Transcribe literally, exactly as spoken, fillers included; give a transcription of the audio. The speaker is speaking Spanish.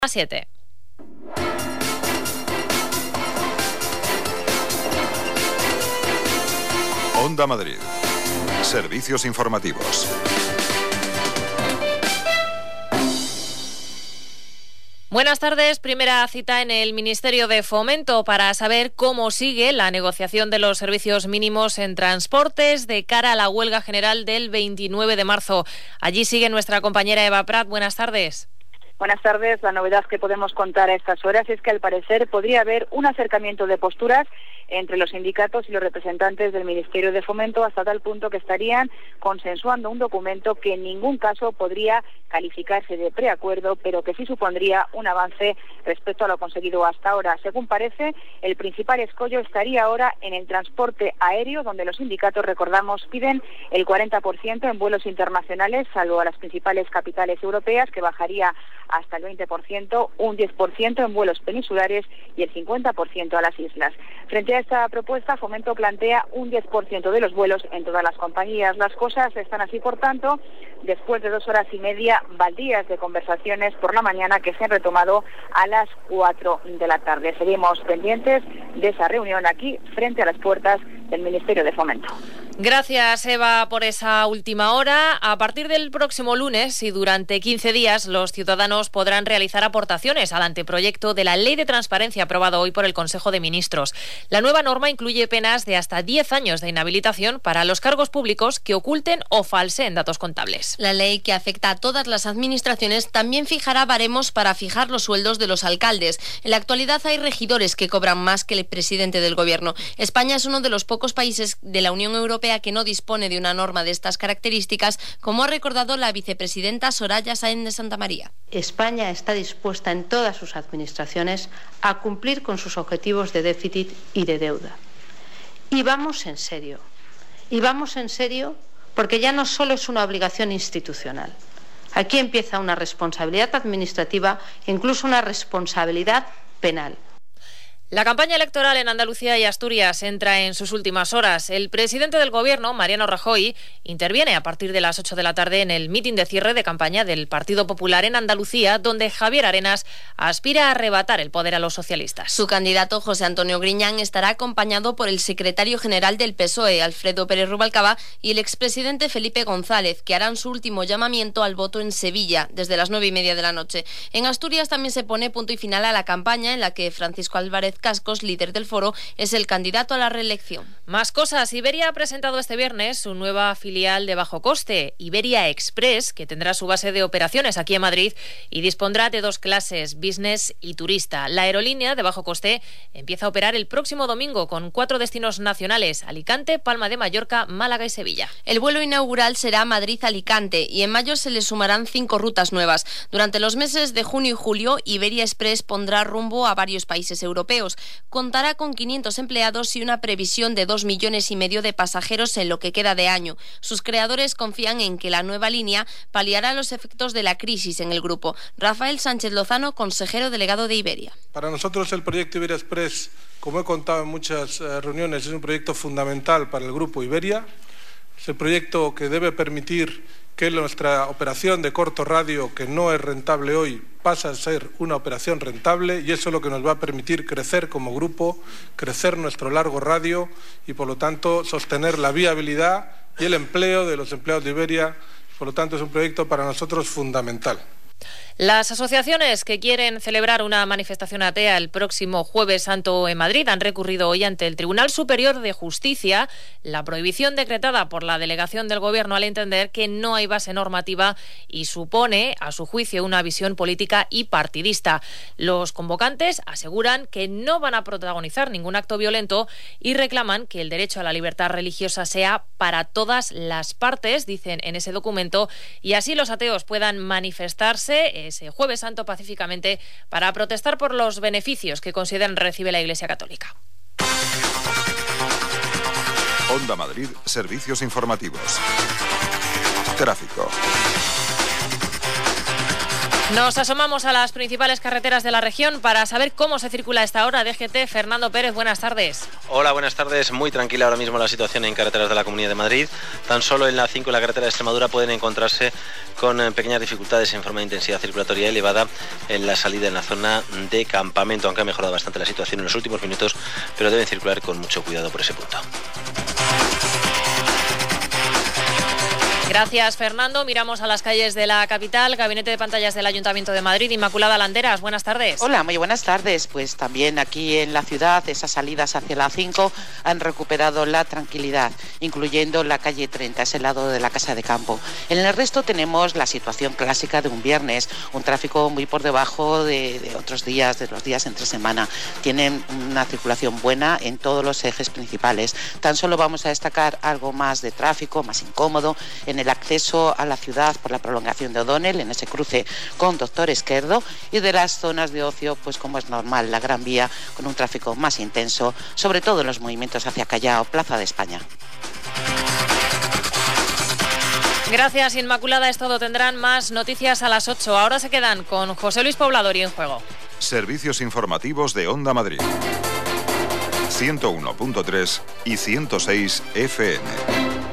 A siete. Onda Madrid. Servicios informativos. Buenas tardes. Primera cita en el Ministerio de Fomento para saber cómo sigue la negociación de los servicios mínimos en transportes de cara a la huelga general del veintinueve de marzo. Allí sigue nuestra compañera Eva Prat. Buenas tardes. Buenas tardes. La novedad que podemos contar a estas horas es que al parecer podría haber un acercamiento de posturas entre los sindicatos y los representantes del Ministerio de Fomento hasta tal punto que estarían consensuando un documento que en ningún caso podría calificarse de preacuerdo, pero que sí supondría un avance respecto a lo conseguido hasta ahora. Según parece, el principal escollo estaría ahora en el transporte aéreo, donde los sindicatos, recordamos, piden el cuarenta por ciento en vuelos internacionales, salvo a las principales capitales europeas, que bajaría hasta el veinte por ciento, un diez por ciento en vuelos peninsulares y el cincuenta por ciento a las islas. Frente a esta propuesta, Fomento plantea un diez por ciento de los vuelos en todas las compañías. Las cosas están así, por tanto, después de dos horas y media baldías de conversaciones por la mañana que se han retomado a las cuatro de la tarde. Seguimos pendientes de esa reunión aquí, frente a las puertas del Ministerio de Fomento. Gracias, Eva, por esa última hora. A partir del próximo lunes y durante quince días, los ciudadanos podrán realizar aportaciones al anteproyecto de la Ley de Transparencia aprobado hoy por el Consejo de Ministros. La nueva norma incluye penas de hasta diez años de inhabilitación para los cargos públicos que oculten o falseen datos contables. La ley, que afecta a todas las administraciones, también fijará baremos para fijar los sueldos de los alcaldes. En la actualidad hay regidores que cobran más que el presidente del Gobierno. España es uno de los pocos países de la Unión Europea que no dispone de una norma de estas características, como ha recordado la vicepresidenta Soraya Sáenz de Santamaría. España está dispuesta en todas sus administraciones a cumplir con sus objetivos de déficit y de deuda. Y vamos en serio. Y vamos en serio porque ya no solo es una obligación institucional. Aquí empieza una responsabilidad administrativa e incluso una responsabilidad penal. La campaña electoral en Andalucía y Asturias entra en sus últimas horas. El presidente del Gobierno, Mariano Rajoy, interviene a partir de las ocho de la tarde en el mitin de cierre de campaña del Partido Popular en Andalucía, donde Javier Arenas aspira a arrebatar el poder a los socialistas. Su candidato, José Antonio Griñán, estará acompañado por el secretario general del P S O E, Alfredo Pérez Rubalcaba, y el expresidente Felipe González, que harán su último llamamiento al voto en Sevilla desde las nueve y media de la noche. En Asturias también se pone punto y final a la campaña, en la que Francisco Álvarez Cascos, líder del foro, es el candidato a la reelección. Más cosas. Iberia ha presentado este viernes su nueva filial de bajo coste, Iberia Express, que tendrá su base de operaciones aquí en Madrid y dispondrá de dos clases, business y turista. La aerolínea de bajo coste empieza a operar el próximo domingo con cuatro destinos nacionales: Alicante, Palma de Mallorca, Málaga y Sevilla. El vuelo inaugural será Madrid-Alicante y en mayo se le sumarán cinco rutas nuevas. Durante los meses de junio y julio, Iberia Express pondrá rumbo a varios países europeos. Contará con quinientos empleados y una previsión de dos millones y medio de pasajeros en lo que queda de año. Sus creadores confían en que la nueva línea paliará los efectos de la crisis en el grupo. Rafael Sánchez Lozano, consejero delegado de Iberia. Para nosotros el proyecto Iberia Express, como he contado en muchas eh, reuniones, es un proyecto fundamental para el grupo Iberia. Es el proyecto que debe permitir que nuestra operación de corto radio, que no es rentable hoy, pasa a ser una operación rentable, y eso es lo que nos va a permitir crecer como grupo, crecer nuestro largo radio y, por lo tanto, sostener la viabilidad y el empleo de los empleados de Iberia. Por lo tanto, es un proyecto para nosotros fundamental. Las asociaciones que quieren celebrar una manifestación atea el próximo Jueves Santo en Madrid han recurrido hoy ante el Tribunal Superior de Justicia la prohibición decretada por la delegación del Gobierno, al entender que no hay base normativa y supone, a su juicio, una visión política y partidista. Los convocantes aseguran que no van a protagonizar ningún acto violento y reclaman que el derecho a la libertad religiosa sea para todas las partes, dicen en ese documento, y así los ateos puedan manifestarse ese Jueves Santo pacíficamente para protestar por los beneficios que consideran recibe la Iglesia Católica. Onda Madrid, servicios informativos. Tráfico. Nos asomamos a las principales carreteras de la región para saber cómo se circula a esta hora. D G T, Fernando Pérez, buenas tardes. Hola, buenas tardes. Muy tranquila ahora mismo la situación en carreteras de la Comunidad de Madrid. Tan solo en la cinco y la carretera de Extremadura pueden encontrarse con eh, pequeñas dificultades en forma de intensidad circulatoria elevada en la salida en la zona de Campamento, aunque ha mejorado bastante la situación en los últimos minutos, pero deben circular con mucho cuidado por ese punto. Gracias, Fernando. Miramos a las calles de la capital. Gabinete de Pantallas del Ayuntamiento de Madrid. Inmaculada Landeras, buenas tardes. Hola, muy buenas tardes. Pues también aquí en la ciudad, esas salidas hacia la cinco han recuperado la tranquilidad, incluyendo la calle treinta, ese lado de la Casa de Campo. En el resto tenemos la situación clásica de un viernes, un tráfico muy por debajo de, de otros días, de los días entre semana. Tienen una circulación buena en todos los ejes principales. Tan solo vamos a destacar algo más de tráfico, más incómodo, en el acceso a la ciudad por la prolongación de O'Donnell, en ese cruce con Doctor Esquerdo, y de las zonas de ocio, pues como es normal, la Gran Vía, con un tráfico más intenso, sobre todo en los movimientos hacia Callao, Plaza de España. Gracias, Inmaculada. Es todo. Tendrán más noticias a las ocho. Ahora se quedan con José Luis Poblador y En Juego. Servicios informativos de Onda Madrid. ciento uno punto tres y ciento seis F M.